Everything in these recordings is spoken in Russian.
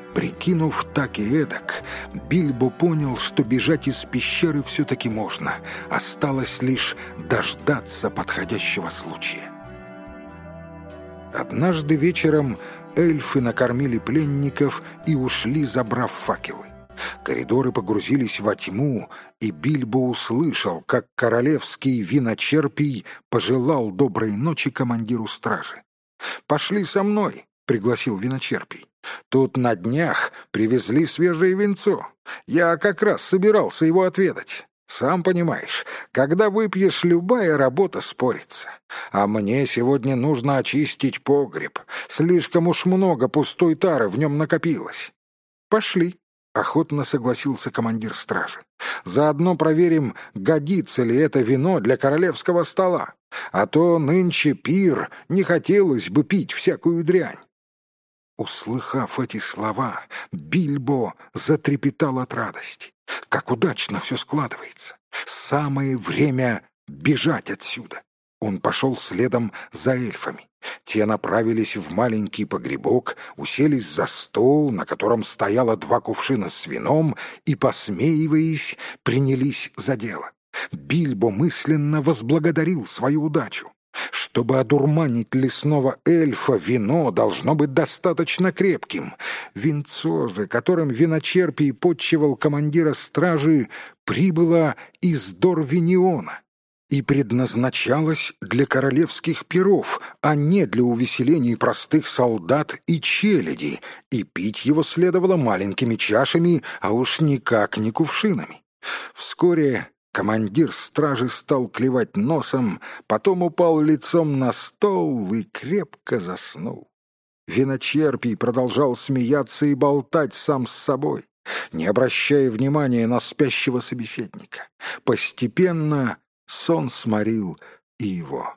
Прикинув так и эдак, Бильбо понял, что бежать из пещеры все-таки можно. Осталось лишь дождаться подходящего случая. Однажды вечером эльфы накормили пленников и ушли, забрав факелы. Коридоры погрузились во тьму, и Бильбо услышал, как королевский виночерпий пожелал доброй ночи командиру стражи. «Пошли со мной», — пригласил виночерпий. «Тут на днях привезли свежее винцо. Я как раз собирался его отведать. Сам понимаешь, когда выпьешь, любая работа спорится. А мне сегодня нужно очистить погреб. Слишком уж много пустой тары в нем накопилось». «Пошли», — охотно согласился командир стражи. «Заодно проверим, годится ли это вино для королевского стола. А то нынче пир, не хотелось бы пить всякую дрянь». Услыхав эти слова, Бильбо затрепетал от радости. Как удачно все складывается! Самое время бежать отсюда! Он пошел следом за эльфами. Те направились в маленький погребок, уселись за стол, на котором стояло 2 кувшина с вином, и, посмеиваясь, принялись за дело. Бильбо мысленно возблагодарил свою удачу. Чтобы одурманить лесного эльфа, вино должно быть достаточно крепким. Винцо же, которым виночерпий подчивал командира стражи, прибыло из Дорвиниона и предназначалось для королевских пиров, а не для увеселений простых солдат и челяди, и пить его следовало маленькими чашами, а уж никак не кувшинами. Вскоре командир стражи стал клевать носом, потом упал лицом на стол и крепко заснул. Виночерпий продолжал смеяться и болтать сам с собой, не обращая внимания на спящего собеседника. Постепенно сон сморил и его.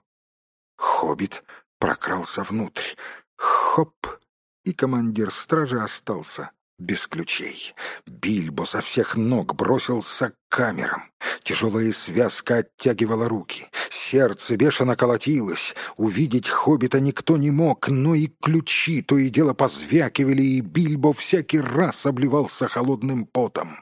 Хоббит прокрался внутрь. Хоп! И командир стражи остался без ключей. Бильбо со всех ног бросился к камерам. Тяжелая связка оттягивала руки. Сердце бешено колотилось. Увидеть хоббита никто не мог, но и ключи то и дело позвякивали, и Бильбо всякий раз обливался холодным потом.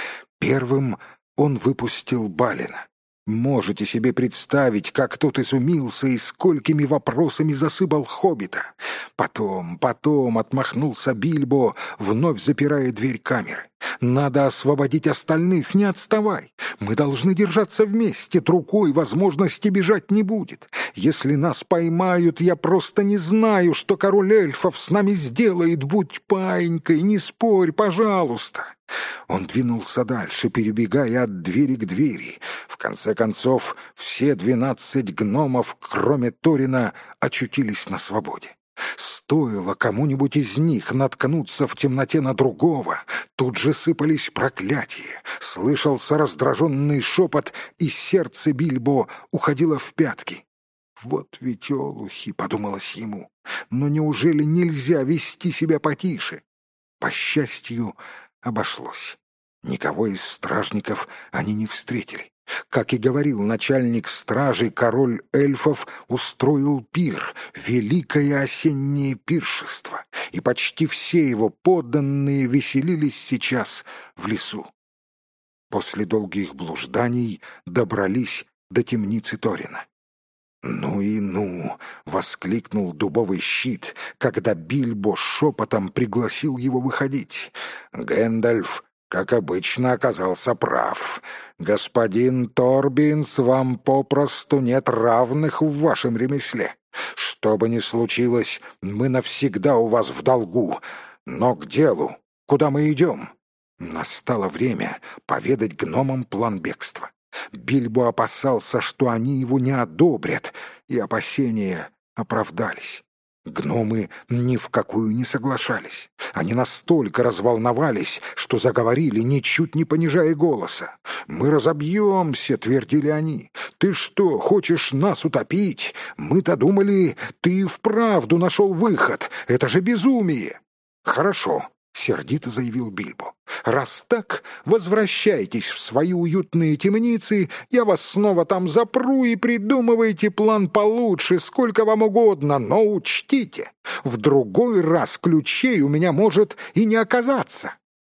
Первым он выпустил Балина. Можете себе представить, как тот изумился и сколькими вопросами засыпал хоббита. Потом отмахнулся Бильбо, вновь запирая дверь камеры. «Надо освободить остальных, не отставай. Мы должны держаться вместе, рукой возможности бежать не будет. Если нас поймают, я просто не знаю, что король эльфов с нами сделает. Будь паинькой, не спорь, пожалуйста». Он двинулся дальше, перебегая от двери к двери. В конце концов, все 12 гномов, кроме Торина, очутились на свободе. Стоило кому-нибудь из них наткнуться в темноте на другого, тут же сыпались проклятия, слышался раздраженный шепот, и сердце Бильбо уходило в пятки. «Вот ведь олухи», — подумалось ему, — «но неужели нельзя вести себя потише?» По счастью, обошлось. Никого из стражников они не встретили. Как и говорил начальник стражи, король эльфов устроил пир, великое осеннее пиршество, и почти все его подданные веселились сейчас в лесу. После долгих блужданий добрались до темницы Торина. «Ну и ну!» — воскликнул дубовый щит, когда Бильбо шепотом пригласил его выходить. Гэндальф, как обычно, оказался прав. «Господин Торбинс, вам попросту нет равных в вашем ремесле. Что бы ни случилось, мы навсегда у вас в долгу. Но к делу. Куда мы идем?» Настало время поведать гномам план бегства. Бильбо опасался, что они его не одобрят, и опасения оправдались. Гномы ни в какую не соглашались. Они настолько разволновались, что заговорили, ничуть не понижая голоса. «Мы разобьемся», — твердили они. «Ты что, хочешь нас утопить? Мы-то думали, ты и вправду нашел выход. Это же безумие!» «Хорошо», — сердито заявил Бильбо. Раз так, возвращайтесь в свои уютные темницы, я вас снова там запру и придумывайте план получше, сколько вам угодно, но учтите, в другой раз ключей у меня может и не оказаться».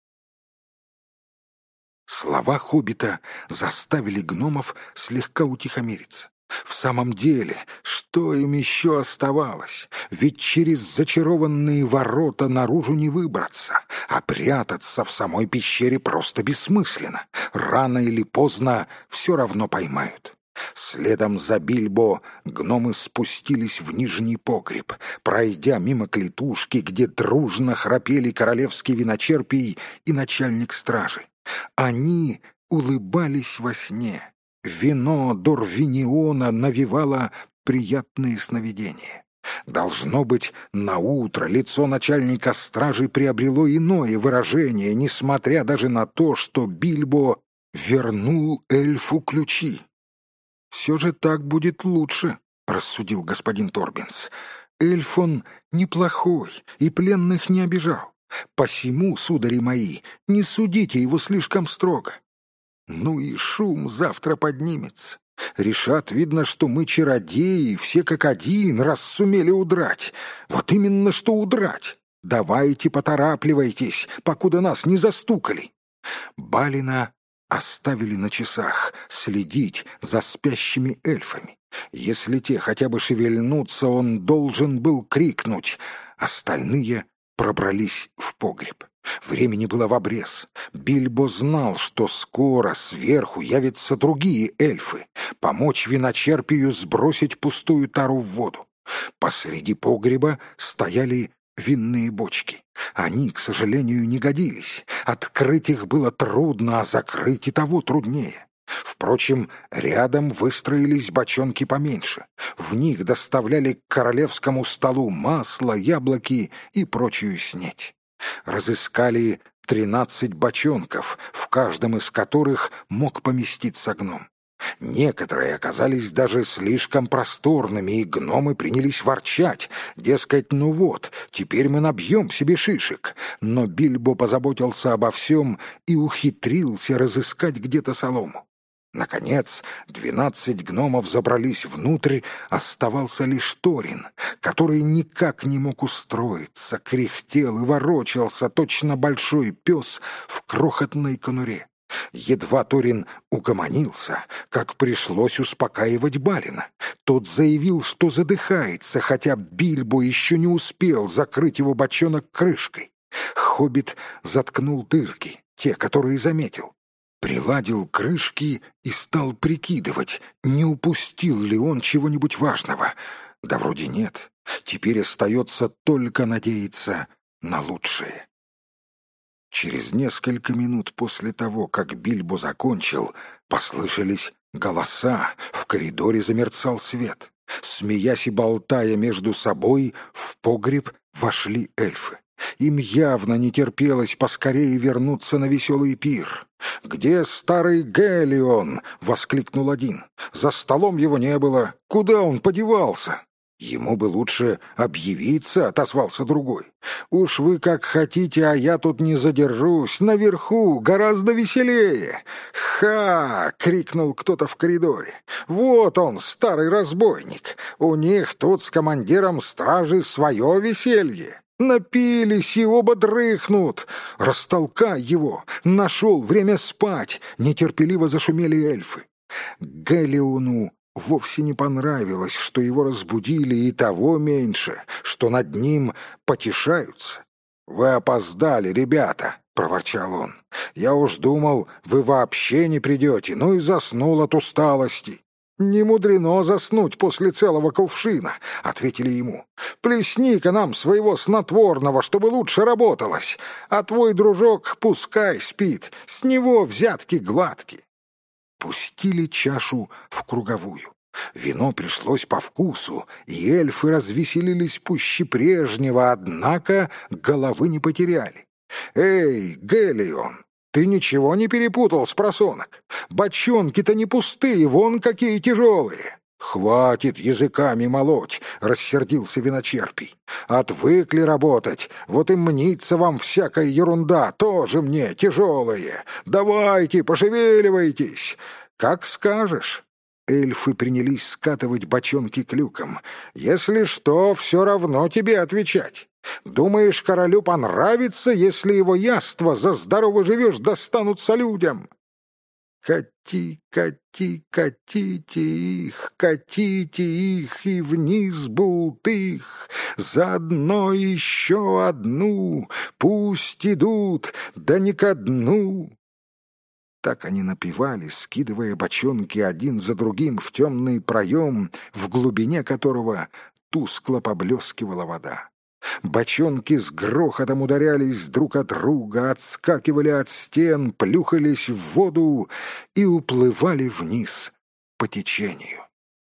Слова хоббита заставили гномов слегка утихомириться. В самом деле, что им еще оставалось? Ведь через зачарованные ворота наружу не выбраться, а прятаться в самой пещере просто бессмысленно. Рано или поздно все равно поймают. Следом за Бильбо гномы спустились в нижний погреб, пройдя мимо клетушки, где дружно храпели королевский виночерпий и начальник стражи. Они улыбались во сне. Вино Дорвиниона навевало приятные сновидения. Должно быть, наутро лицо начальника стражи приобрело иное выражение, несмотря даже на то, что Бильбо вернул эльфу ключи. «Все же так будет лучше», — рассудил господин Торбинс. «Эльф он неплохой и пленных не обижал. Посему, судари мои, не судите его слишком строго. Ну и шум завтра поднимется. Решат, видно, что мы чародеи, все как один, раз сумели удрать. Вот именно что удрать. Давайте поторапливайтесь, покуда нас не застукали». Балина оставили на часах следить за спящими эльфами. Если те хотя бы шевельнутся, он должен был крикнуть. Остальные пробрались в погреб. Времени было в обрез. Бильбо знал, что скоро сверху явятся другие эльфы, помочь виночерпию сбросить пустую тару в воду. Посреди погреба стояли винные бочки. Они, к сожалению, не годились. Открыть их было трудно, а закрыть и того труднее. Впрочем, рядом выстроились бочонки поменьше. В них доставляли к королевскому столу масло, яблоки и прочую снеть. Разыскали 13 бочонков, в каждом из которых мог поместиться гном. Некоторые оказались даже слишком просторными, и гномы принялись ворчать, дескать, ну вот, теперь мы набьем себе шишек. Но Бильбо позаботился обо всем и ухитрился разыскать где-то солому. Наконец, 12 гномов забрались внутрь, оставался лишь Торин, который никак не мог устроиться, кряхтел и ворочался, точно большой пес в крохотной конуре. Едва Торин угомонился, как пришлось успокаивать Балина. Тот заявил, что задыхается, хотя Бильбо еще не успел закрыть его бочонок крышкой. Хоббит заткнул дырки, те, которые заметил. Приладил крышки и стал прикидывать, не упустил ли он чего-нибудь важного. Да вроде нет. Теперь остается только надеяться на лучшее. Через несколько минут после того, как Бильбо закончил, послышались голоса, в коридоре замерцал свет. Смеясь и болтая между собой, в погреб вошли эльфы. Им явно не терпелось поскорее вернуться на веселый пир. «Где старый Гелион?» — воскликнул один. «За столом его не было. Куда он подевался?» «Ему бы лучше объявиться», — отозвался другой. «Уж вы как хотите, а я тут не задержусь. Наверху гораздо веселее». «Ха!» — крикнул кто-то в коридоре. «Вот он, старый разбойник. У них тут с командиром стражи свое веселье. Напились и оба дрыхнут. Растолкай его. Нашел время спать». Нетерпеливо зашумели эльфы. Гелиону вовсе не понравилось, что его разбудили, и того меньше, что над ним потешаются. «Вы опоздали, ребята», — проворчал он. «Я уж думал, вы вообще не придете, ну и заснул от усталости». «Не мудрено заснуть после целого кувшина», — ответили ему. «Плесни-ка нам своего снотворного, чтобы лучше работалось, а твой дружок пускай спит, с него взятки гладкие». Пустили чашу в круговую. Вино пришлось по вкусу, и эльфы развеселились пуще прежнего, однако головы не потеряли. «Эй, Гелион, ты ничего не перепутал, спросонок? Бочонки-то не пустые, вон какие тяжелые!» «Хватит языками молоть!» — рассердился виночерпий. Отвыкли работать, вот и мнится вам всякая ерунда, тоже мне тяжелая. Давайте, пошевеливайтесь. Как скажешь». Эльфы принялись скатывать бочонки клюком. «Если что, все равно тебе отвечать. Думаешь, королю понравится, если его яства за здорово живешь достанутся людям?» «Кати, кати, катите их и вниз бултых, заодно еще одну, пусть идут, да не ко дну». Так они напевали, скидывая бочонки один за другим в темный проем, в глубине которого тускло поблескивала вода. Бочонки с грохотом ударялись друг от друга, отскакивали от стен, плюхались в воду и уплывали вниз по течению.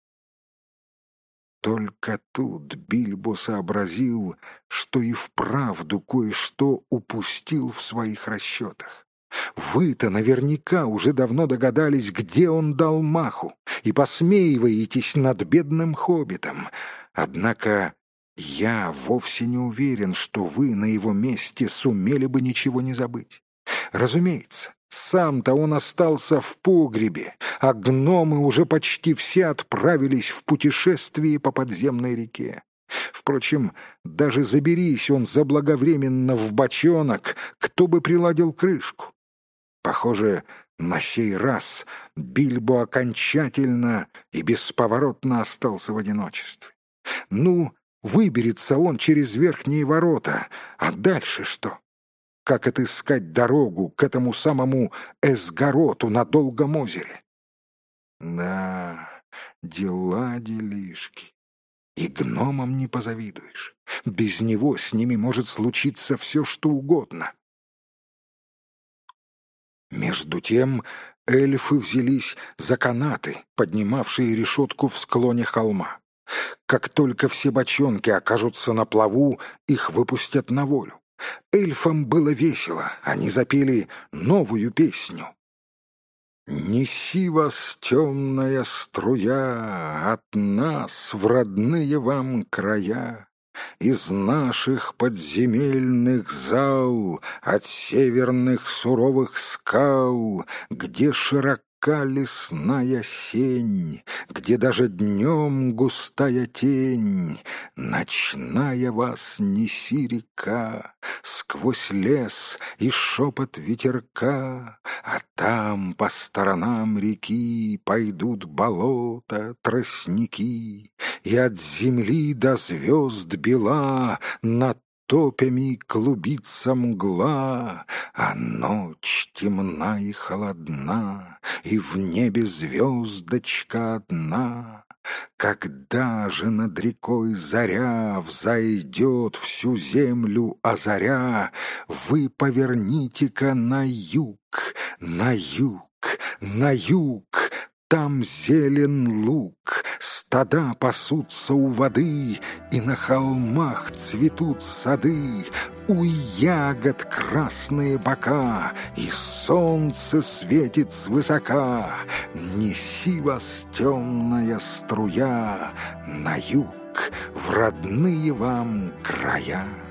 Только тут Бильбо сообразил, что и вправду кое-что упустил в своих расчетах. Вы-то наверняка уже давно догадались, где он дал маху, и посмеиваетесь над бедным хоббитом. Однако я вовсе не уверен, что вы на его месте сумели бы ничего не забыть. Разумеется, сам-то он остался в погребе, а гномы уже почти все отправились в путешествие по подземной реке. Впрочем, даже заберись он заблаговременно в бочонок, кто бы приладил крышку? Похоже, на сей раз Бильбо окончательно и бесповоротно остался в одиночестве. Ну, выберется он через верхние ворота, а дальше что? Как отыскать дорогу к этому самому Эсгароту на Долгом озере? Да, делишки. И гномам не позавидуешь. Без него с ними может случиться все, что угодно. Между тем эльфы взялись за канаты, поднимавшие решетку в склоне холма. Как только все бочонки окажутся на плаву, их выпустят на волю. Эльфам было весело, они запели новую песню. «Неси вас, темная струя, от нас в родные вам края, из наших подземельных зал, от северных суровых скал, где широка лесная сень, где даже днем густая тень, ночная вас неси река, сквозь лес и шепот ветерка, а там по сторонам реки пойдут болота, тростники, и от земли до звезд бела над топями клубится мгла, а ночь темна и холодна, и в небе звездочка одна. Когда же над рекой заря взойдет всю землю озаря, вы поверните-ка на юг, на юг, на юг, там зелен луг, стада пасутся у воды, и на холмах цветут сады, у ягод красные бока, и солнце светит свысока. Неси вас, темная струя, на юг, в родные вам края.